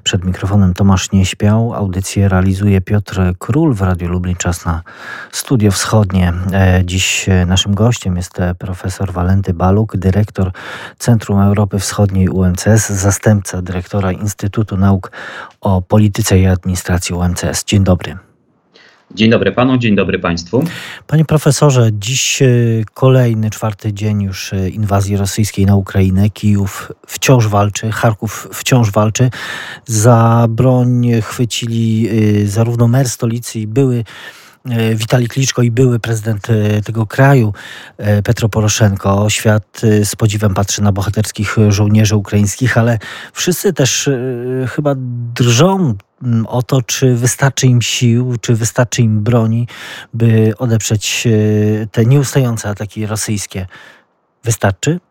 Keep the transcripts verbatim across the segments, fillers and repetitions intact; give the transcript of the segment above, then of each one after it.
Przed mikrofonem Tomasz Nieśpiał. Audycję realizuje Piotr Król w Radiu Lublin. Czas na Studio Wschodnie. Dziś naszym gościem jest profesor Walenty Baluk, dyrektor Centrum Europy Wschodniej U M C S, zastępca dyrektora Instytutu Nauk o Polityce i Administracji U M C S. Dzień dobry. Dzień dobry panu, dzień dobry państwu. Panie profesorze, dziś kolejny, czwarty dzień już inwazji rosyjskiej na Ukrainę. Kijów wciąż walczy, Charków wciąż walczy. Za broń chwycili zarówno mer stolicy i były Witalij Kliczko i były prezydent tego kraju, Petro Poroszenko. Świat z podziwem patrzy na bohaterskich żołnierzy ukraińskich, ale wszyscy też chyba drżą o to, czy wystarczy im sił, czy wystarczy im broni, by odeprzeć te nieustające ataki rosyjskie. Wystarczy?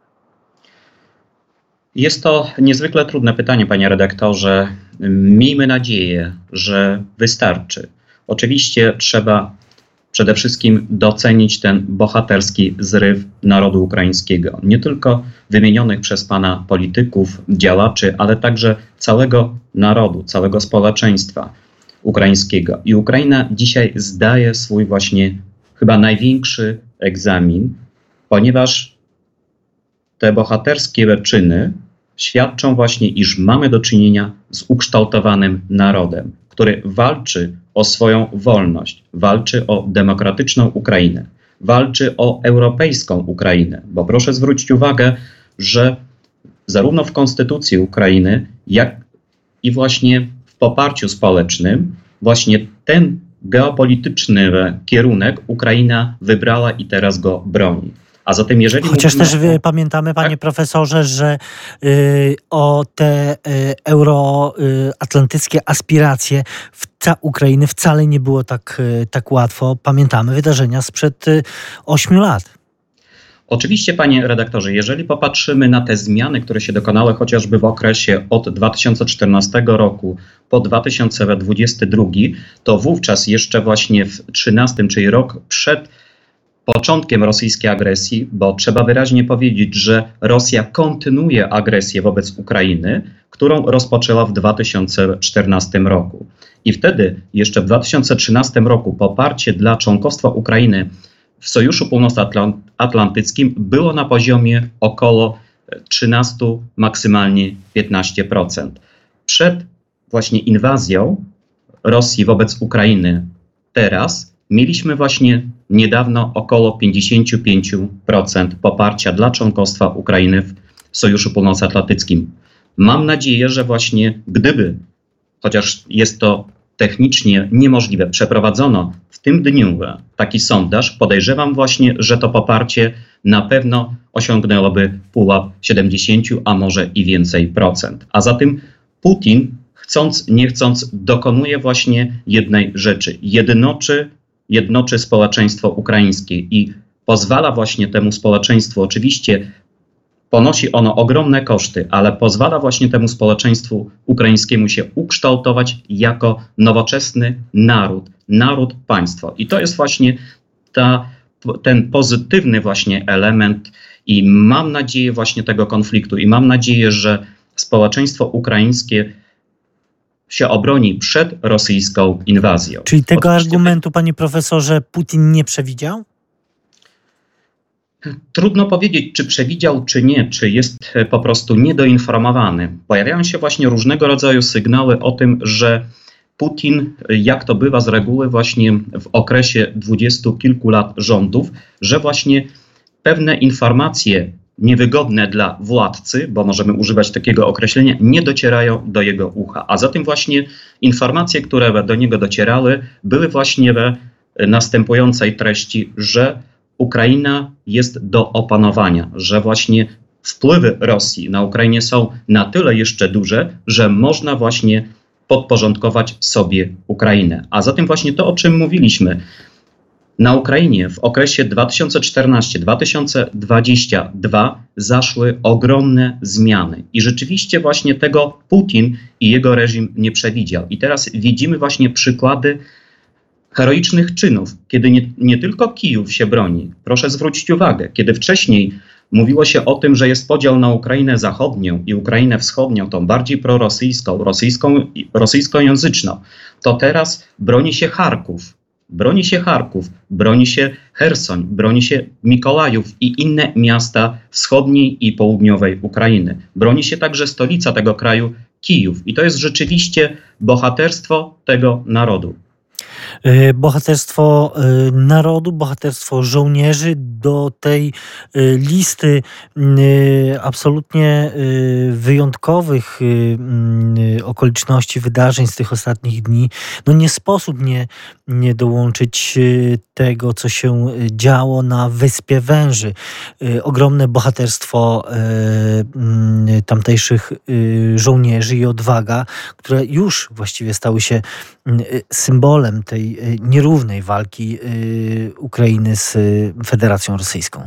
Jest to niezwykle trudne pytanie, panie redaktorze. Miejmy nadzieję, że wystarczy. Oczywiście trzeba przede wszystkim docenić ten bohaterski zryw narodu ukraińskiego. Nie tylko wymienionych przez pana polityków, działaczy, ale także całego narodu, całego społeczeństwa ukraińskiego. I Ukraina dzisiaj zdaje swój właśnie chyba największy egzamin, ponieważ te bohaterskie czyny świadczą właśnie, iż mamy do czynienia z ukształtowanym narodem, który walczy o swoją wolność, walczy o demokratyczną Ukrainę, walczy o europejską Ukrainę, bo proszę zwrócić uwagę, że zarówno w konstytucji Ukrainy, jak i właśnie w poparciu społecznym właśnie ten geopolityczny kierunek Ukraina wybrała i teraz go broni. A zatem jeżeli Chociaż też o... pamiętamy, panie tak? profesorze, że y, o te y, euroatlantyckie aspiracje w ca- Ukrainy wcale nie było tak, y, tak łatwo. Pamiętamy wydarzenia sprzed y, ośmiu lat. Oczywiście, panie redaktorze, jeżeli popatrzymy na te zmiany, które się dokonały chociażby w okresie od dwa tysiące czternastego roku po dwa tysiące dwudziesty drugi, to wówczas jeszcze właśnie w trzynastym, czyli rok przed początkiem rosyjskiej agresji, bo trzeba wyraźnie powiedzieć, że Rosja kontynuuje agresję wobec Ukrainy, którą rozpoczęła w dwa tysiące czternastym roku. I wtedy, jeszcze w dwa tysiące trzynastym roku, poparcie dla członkostwa Ukrainy w Sojuszu Północnoatlantyckim było na poziomie około trzynaście, maksymalnie piętnaście procent. Przed właśnie inwazją Rosji wobec Ukrainy teraz mieliśmy właśnie niedawno około pięćdziesiąt pięć procent poparcia dla członkostwa Ukrainy w Sojuszu Północnoatlantyckim. Mam nadzieję, że właśnie gdyby, chociaż jest to technicznie niemożliwe, przeprowadzono w tym dniu taki sondaż, podejrzewam właśnie, że to poparcie na pewno osiągnęłoby pułap siedemdziesiąt, a może i więcej procent. A zatem Putin, chcąc nie chcąc, dokonuje właśnie jednej rzeczy. Jednoczy jednoczy społeczeństwo ukraińskie i pozwala właśnie temu społeczeństwu, oczywiście ponosi ono ogromne koszty, ale pozwala właśnie temu społeczeństwu ukraińskiemu się ukształtować jako nowoczesny naród, naród państwo. I to jest właśnie ta, ten pozytywny właśnie element i mam nadzieję właśnie tego konfliktu i mam nadzieję, że społeczeństwo ukraińskie się obroni przed rosyjską inwazją. Czyli tego Oczywiście... argumentu, panie profesorze, Putin nie przewidział? Trudno powiedzieć, czy przewidział, czy nie, czy jest po prostu niedoinformowany. Pojawiają się właśnie różnego rodzaju sygnały o tym, że Putin, jak to bywa z reguły właśnie w okresie dwudziestu kilku lat rządów, że właśnie pewne informacje niewygodne dla władcy, bo możemy używać takiego określenia, nie docierają do jego ucha. A zatem właśnie informacje, które do niego docierały, były właśnie we następującej treści, że Ukraina jest do opanowania, że właśnie wpływy Rosji na Ukrainie są na tyle jeszcze duże, że można właśnie podporządkować sobie Ukrainę. A zatem właśnie to, o czym mówiliśmy, na Ukrainie w okresie dwa tysiące czternastym do dwa tysiące dwudziestego drugiego zaszły ogromne zmiany. I rzeczywiście właśnie tego Putin i jego reżim nie przewidział. I teraz widzimy właśnie przykłady heroicznych czynów, kiedy nie, nie tylko Kijów się broni. Proszę zwrócić uwagę, kiedy wcześniej Mówiło się o tym, że jest podział na Ukrainę Zachodnią i Ukrainę Wschodnią, tą bardziej prorosyjską, rosyjską, rosyjskojęzyczną. To teraz broni się Charków, broni się Charków, broni się Chersoń, broni się Mikołajów i inne miasta wschodniej i południowej Ukrainy. Broni się także stolica tego kraju, Kijów. I to jest rzeczywiście bohaterstwo tego narodu. Bohaterstwo narodu, bohaterstwo żołnierzy. Do tej listy absolutnie wyjątkowych okoliczności, wydarzeń z tych ostatnich dni, no nie sposób nie, nie dołączyć tego, co się działo na Wyspie Węży. Ogromne bohaterstwo tamtejszych żołnierzy i odwaga, które już właściwie stały się symbolem tej nierównej walki Ukrainy z Federacją Rosyjską.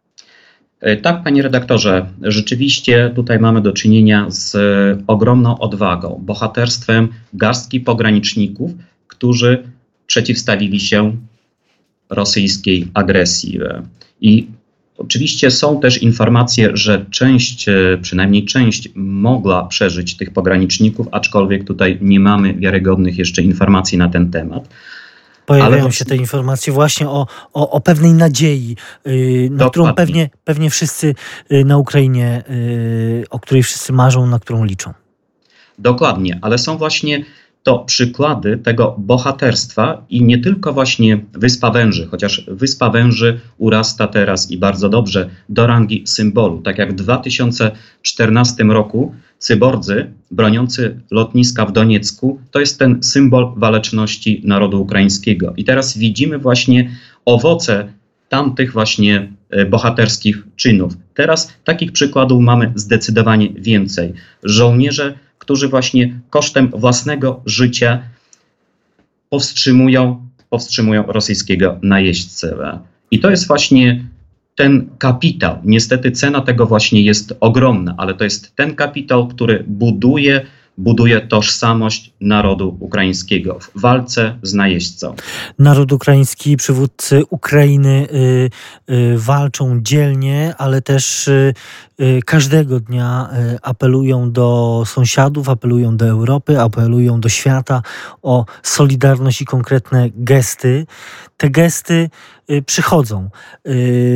Tak, panie redaktorze, rzeczywiście tutaj mamy do czynienia z ogromną odwagą, bohaterstwem garstki pograniczników, którzy przeciwstawili się rosyjskiej agresji. I oczywiście są też informacje, że część, przynajmniej część mogła przeżyć tych pograniczników, aczkolwiek tutaj nie mamy wiarygodnych jeszcze informacji na ten temat. Pojawiają Ale... się te informacje właśnie o, o, o pewnej nadziei, yy, na którą pewnie, pewnie wszyscy yy, na Ukrainie, yy, o której wszyscy marzą, na którą liczą. Dokładnie, ale są właśnie to przykłady tego bohaterstwa i nie tylko właśnie Wyspa Węży, chociaż Wyspa Węży urasta teraz i bardzo dobrze do rangi symbolu. Tak jak w dwa tysiące czternastym roku cybordzy broniący lotniska w Doniecku, to jest ten symbol waleczności narodu ukraińskiego. I teraz widzimy właśnie owoce tamtych właśnie bohaterskich czynów. Teraz takich przykładów mamy zdecydowanie więcej. Żołnierze, którzy właśnie kosztem własnego życia powstrzymują, powstrzymują rosyjskiego najeźdźcę. I to jest właśnie ten kapitał. Niestety cena tego właśnie jest ogromna, ale to jest ten kapitał, który buduje, buduje tożsamość narodu ukraińskiego w walce z najeźdźcą. Naród ukraiński, przywódcy Ukrainy y, y, walczą dzielnie, ale też y, y, każdego dnia y, apelują do sąsiadów, apelują do Europy, apelują do świata o solidarność i konkretne gesty. Te gesty y, przychodzą. Y,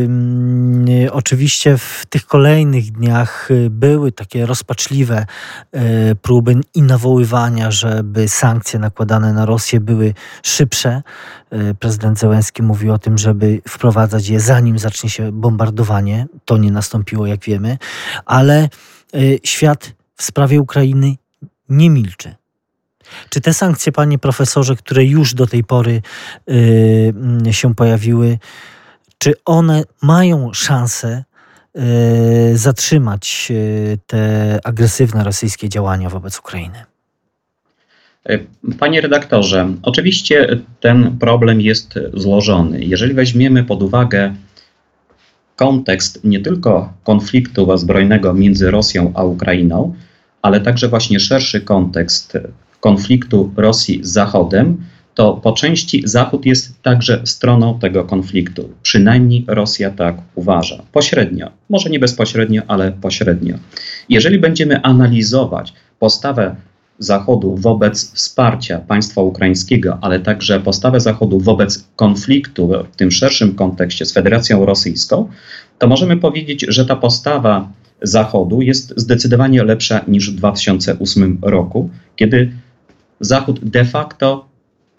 y, oczywiście w tych kolejnych dniach y, były takie rozpaczliwe y, próby i nawoływania, żeby sankcje nakładane na Rosję były szybsze. Y, prezydent Zełenski mówił o tym, żeby wprowadzać je zanim zacznie się bombardowanie. To nie nastąpiło, jak wiemy, ale y, świat w sprawie Ukrainy nie milczy. Czy te sankcje, panie profesorze, które już do tej pory y, się pojawiły, czy one mają szansę y, zatrzymać y, te agresywne rosyjskie działania wobec Ukrainy? Panie redaktorze, oczywiście ten problem jest złożony. Jeżeli weźmiemy pod uwagę kontekst nie tylko konfliktu zbrojnego między Rosją a Ukrainą, ale także właśnie szerszy kontekst konfliktu Rosji z Zachodem, to po części Zachód jest także stroną tego konfliktu. Przynajmniej Rosja tak uważa. Pośrednio, może nie bezpośrednio, ale pośrednio. Jeżeli będziemy analizować postawę Zachodu wobec wsparcia państwa ukraińskiego, ale także postawę Zachodu wobec konfliktu w tym szerszym kontekście z Federacją Rosyjską, to możemy powiedzieć, że ta postawa Zachodu jest zdecydowanie lepsza niż w dwa tysiące ósmym roku, kiedy Zachód de facto,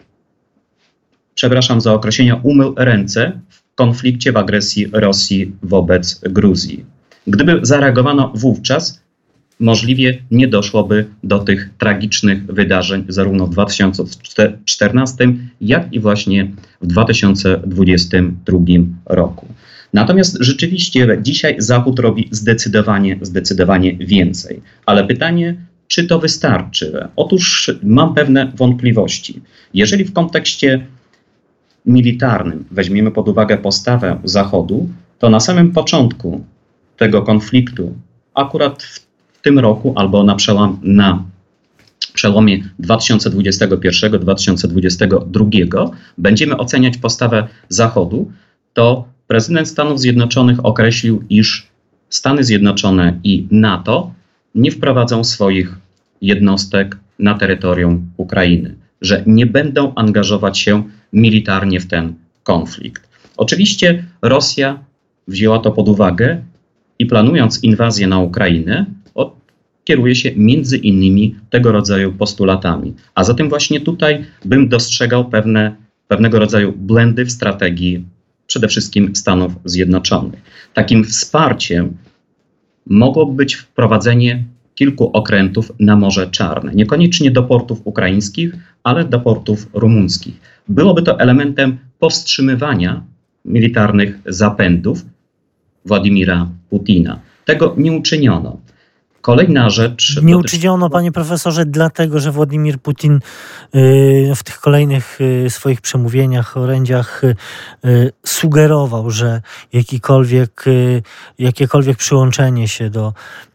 przepraszam za określenie, umył ręce w konflikcie, w agresji Rosji wobec Gruzji. Gdyby zareagowano wówczas, możliwie nie doszłoby do tych tragicznych wydarzeń zarówno w dwa tysiące czternastym, jak i właśnie w dwa tysiące dwudziestym drugim roku. Natomiast rzeczywiście dzisiaj Zachód robi zdecydowanie, zdecydowanie więcej. Ale pytanie, czy to wystarczy? Otóż mam pewne wątpliwości. Jeżeli w kontekście militarnym weźmiemy pod uwagę postawę Zachodu, to na samym początku tego konfliktu, akurat w tym roku albo na, przełom, na przełomie dwa tysiące dwudziestego pierwszego do dwa tysiące dwudziestego drugiego będziemy oceniać postawę Zachodu, to prezydent Stanów Zjednoczonych określił, iż Stany Zjednoczone i NATO nie wprowadzą swoich jednostek na terytorium Ukrainy, że nie będą angażować się militarnie w ten konflikt. Oczywiście Rosja wzięła to pod uwagę i planując inwazję na Ukrainę, kieruje się między innymi tego rodzaju postulatami. A zatem właśnie tutaj bym dostrzegał pewne, pewnego rodzaju błędy w strategii przede wszystkim Stanów Zjednoczonych. Takim wsparciem mogłoby być wprowadzenie kilku okrętów na Morze Czarne. Niekoniecznie do portów ukraińskich, ale do portów rumuńskich. Byłoby to elementem powstrzymywania militarnych zapędów Władimira Putina. Tego nie uczyniono. Kolejna rzecz... Nie uczyniono, panie profesorze, dlatego, że Władimir Putin w tych kolejnych swoich przemówieniach, orędziach sugerował, że jakikolwiek, jakiekolwiek przyłączenie się do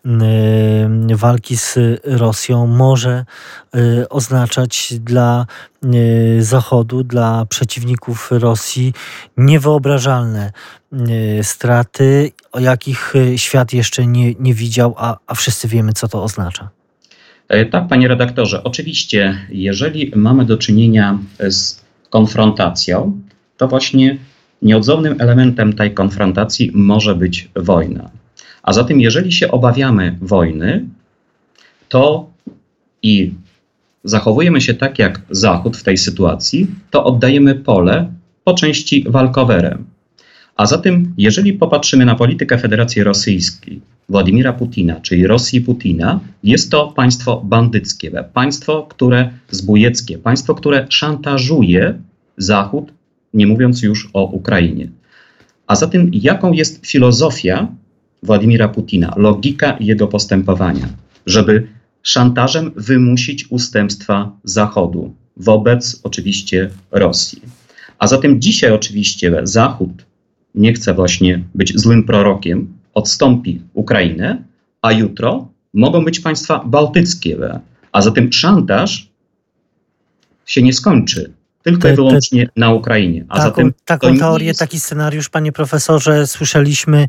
walki z Rosją może oznaczać dla Zachodu, dla przeciwników Rosji niewyobrażalne straty, o jakich świat jeszcze nie, nie widział, a, a wszyscy wiemy, co to oznacza. Tak, panie redaktorze. Oczywiście, jeżeli mamy do czynienia z konfrontacją, to właśnie nieodzownym elementem tej konfrontacji może być wojna. A zatem, jeżeli się obawiamy wojny, to i zachowujemy się tak jak Zachód w tej sytuacji, to oddajemy pole po części walkowerem. A zatem, jeżeli popatrzymy na politykę Federacji Rosyjskiej, Władimira Putina, czyli Rosji Putina, jest to państwo bandyckie, państwo, które zbójeckie, państwo, które szantażuje Zachód, nie mówiąc już o Ukrainie. A zatem, jaką jest filozofia Władimira Putina, logika jego postępowania, żeby szantażem wymusić ustępstwa Zachodu wobec oczywiście Rosji. A zatem dzisiaj oczywiście Zachód nie chce właśnie być złym prorokiem, odstąpi Ukrainę, a jutro mogą być państwa bałtyckie. A zatem szantaż się nie skończy. Tylko i wyłącznie na Ukrainie. A taką zatem taką teorię, jest... taki scenariusz, panie profesorze, słyszeliśmy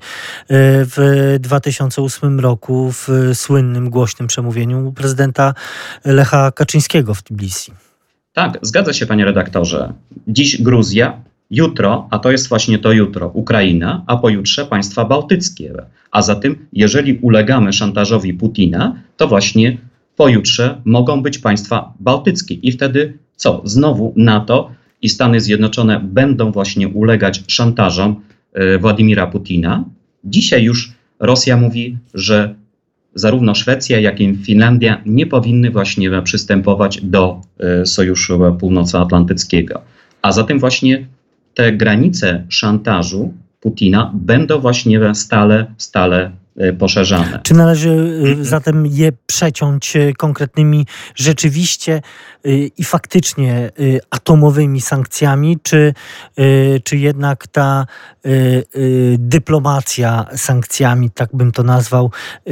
w dwa tysiące ósmym roku w słynnym, głośnym przemówieniu prezydenta Lecha Kaczyńskiego w Tbilisi. Tak, zgadza się, panie redaktorze. Dziś Gruzja, jutro, a to jest właśnie to jutro, Ukraina, a pojutrze państwa bałtyckie. A zatem, jeżeli ulegamy szantażowi Putina, to właśnie pojutrze mogą być państwa bałtyckie. I wtedy co? Znowu NATO i Stany Zjednoczone będą właśnie ulegać szantażom y, Władimira Putina. Dzisiaj już Rosja mówi, że zarówno Szwecja, jak i Finlandia nie powinny właśnie przystępować do y, Sojuszu Północnoatlantyckiego. A zatem właśnie te granice szantażu Putina będą właśnie stale, stale poszerzane. Czy należy zatem je przeciąć konkretnymi, rzeczywiście i faktycznie atomowymi sankcjami, czy, czy jednak ta dyplomacja sankcjami, tak bym to nazwał,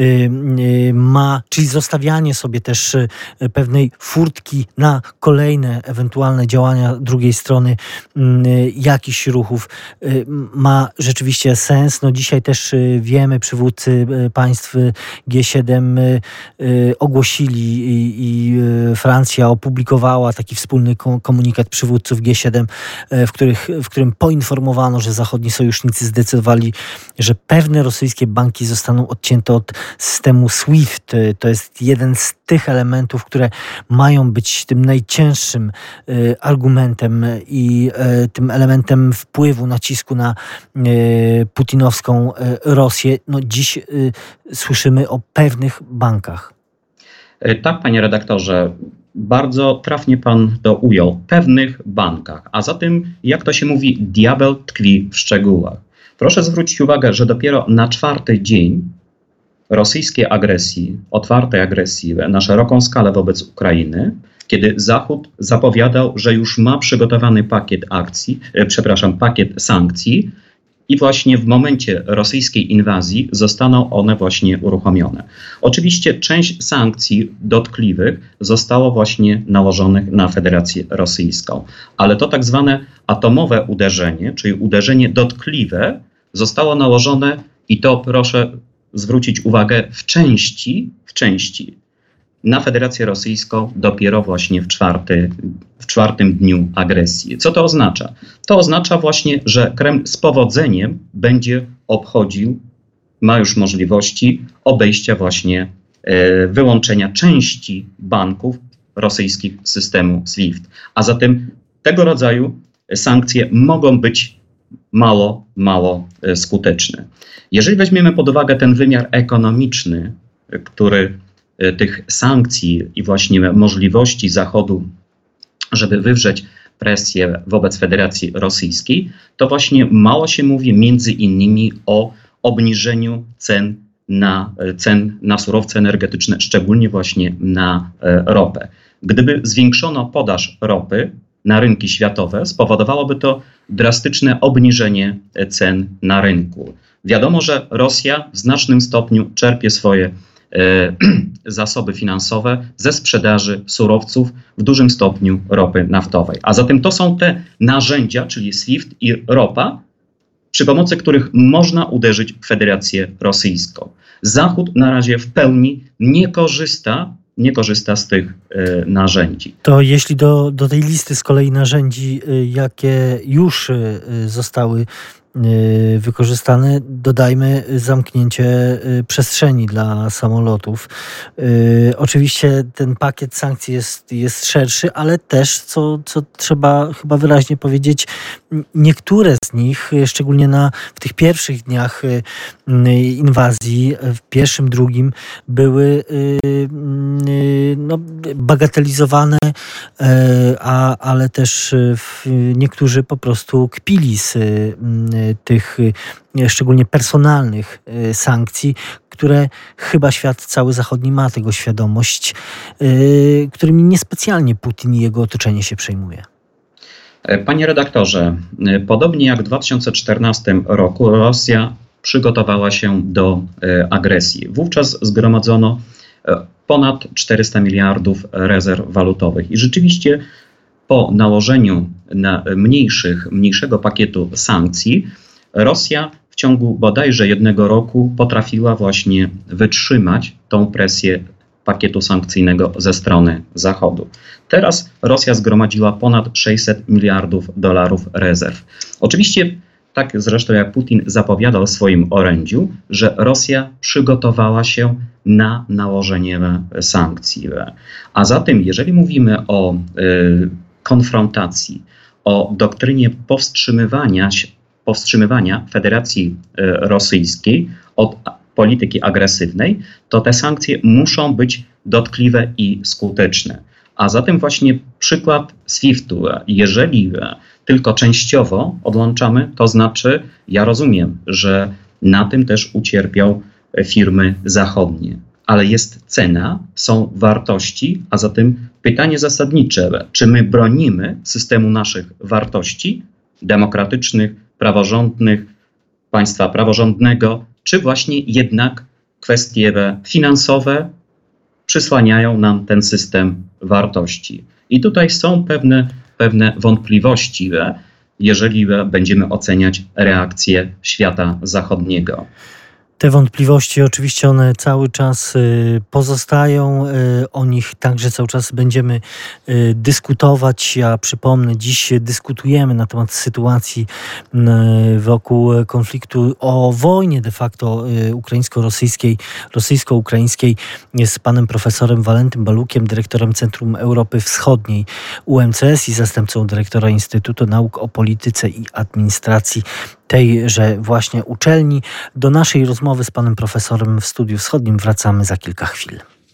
ma, czyli zostawianie sobie też pewnej furtki na kolejne ewentualne działania drugiej strony jakichś ruchów, ma rzeczywiście sens. No dzisiaj też wiemy, przywódcy państw G siedem ogłosili i, i Francja opublikowała taki wspólny komunikat przywódców G siedem, w, których, w którym poinformowano, że zachodni sojusznicy zdecydowali, że pewne rosyjskie banki zostaną odcięte od systemu SWIFT. To jest jeden z tych elementów, które mają być tym najcięższym argumentem i tym elementem wpływu, nacisku na putinowską Rosję. No dziś słyszymy o pewnych bankach. Tak, panie redaktorze, bardzo trafnie pan to ujął. Pewnych bankach. A zatem, jak to się mówi, diabeł tkwi w szczegółach. Proszę zwrócić uwagę, że dopiero na czwarty dzień rosyjskiej agresji, otwartej agresji na szeroką skalę wobec Ukrainy, kiedy Zachód zapowiadał, że już ma przygotowany pakiet akcji, e, przepraszam, pakiet sankcji, i właśnie w momencie rosyjskiej inwazji zostaną one właśnie uruchomione. Oczywiście część sankcji dotkliwych zostało właśnie nałożonych na Federację Rosyjską, ale to tak zwane atomowe uderzenie, czyli uderzenie dotkliwe, zostało nałożone i to proszę zwrócić uwagę w części, w części na Federację Rosyjską dopiero właśnie w, czwarty, w czwartym dniu agresji. Co to oznacza? To oznacza właśnie, że Kreml z powodzeniem będzie obchodził, ma już możliwości obejścia właśnie e, wyłączenia części banków rosyjskich z systemu SWIFT. A zatem tego rodzaju sankcje mogą być mało, mało skuteczne. Jeżeli weźmiemy pod uwagę ten wymiar ekonomiczny, który tych sankcji i właśnie możliwości Zachodu, żeby wywrzeć presję wobec Federacji Rosyjskiej, to właśnie mało się mówi między innymi o obniżeniu cen na, cen na surowce energetyczne, szczególnie właśnie na ropę. Gdyby zwiększono podaż ropy na rynki światowe, spowodowałoby to drastyczne obniżenie cen na rynku. Wiadomo, że Rosja w znacznym stopniu czerpie swoje e, zasoby finansowe ze sprzedaży surowców, w dużym stopniu ropy naftowej. A zatem to są te narzędzia, czyli SWIFT i ropa, przy pomocy których można uderzyć w Federację Rosyjską. Zachód na razie w pełni nie korzysta nie korzysta z tych y, narzędzi. To jeśli do, do tej listy z kolei narzędzi, y, jakie już y, zostały y, wykorzystane, dodajmy zamknięcie y, przestrzeni dla samolotów. Y, oczywiście ten pakiet sankcji jest, jest szerszy, ale też, co, co trzeba chyba wyraźnie powiedzieć, niektóre z nich, szczególnie na, w tych pierwszych dniach y, inwazji, w pierwszym, drugim, były y, y, no, bagatelizowane, y, a, ale też y, niektórzy po prostu kpili z y, tych y, szczególnie personalnych y, sankcji, które chyba świat cały zachodni ma tego świadomość, y, którymi niespecjalnie Putin i jego otoczenie się przejmuje. Panie redaktorze, podobnie jak w dwa tysiące czternastym roku Rosja przygotowała się do agresji. Wówczas zgromadzono ponad czterysta miliardów rezerw walutowych i rzeczywiście po nałożeniu na mniejszych, mniejszego pakietu sankcji Rosja w ciągu bodajże jednego roku potrafiła właśnie wytrzymać tą presję pakietu sankcyjnego ze strony Zachodu. Teraz Rosja zgromadziła ponad sześćset miliardów dolarów rezerw. Oczywiście, tak zresztą jak Putin zapowiadał w swoim orędziu, że Rosja przygotowała się na nałożenie sankcji. A zatem, jeżeli mówimy o y, konfrontacji, o doktrynie powstrzymywania, powstrzymywania Federacji y, Rosyjskiej od polityki agresywnej, to te sankcje muszą być dotkliwe i skuteczne. A zatem właśnie przykład SWIFT-u, jeżeli tylko częściowo odłączamy, to znaczy, ja rozumiem, że na tym też ucierpią firmy zachodnie, ale jest cena, są wartości, a zatem pytanie zasadnicze, czy my bronimy systemu naszych wartości demokratycznych, praworządnych, państwa praworządnego, czy właśnie jednak kwestie finansowe przysłaniają nam ten system wartości. I tutaj są pewne, pewne wątpliwości, jeżeli będziemy oceniać reakcję świata zachodniego. Te wątpliwości oczywiście one cały czas pozostają, o nich także cały czas będziemy dyskutować. Ja przypomnę, dziś dyskutujemy na temat sytuacji wokół konfliktu, o wojnie de facto ukraińsko-rosyjskiej, rosyjsko-ukraińskiej z panem profesorem Walentym Balukiem, dyrektorem Centrum Europy Wschodniej U M C S i zastępcą dyrektora Instytutu Nauk o Polityce i Administracji tejże właśnie uczelni. Do naszej rozmowy z panem profesorem w Studiu Wschodnim wracamy za kilka chwil.